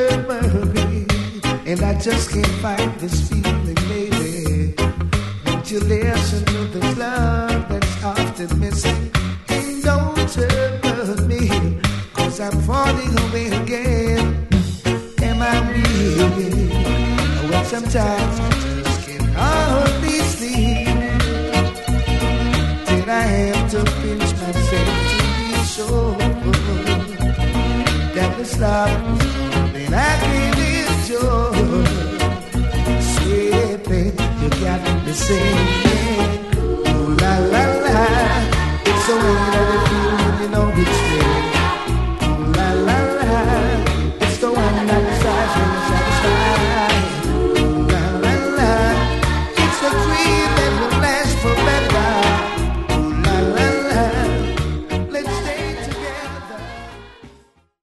memory, and I just can't fight this feeling, baby. Won't you listen to this love that's often missing? And don't hurt me, 'cause I'm falling away again. Am I weak? Well, sometimes I just can't hardly sleep. Did I have to pinch myself to be sure that this love that I can enjoy? Sweet baby, you got me saying, ooh la la la, it's so late.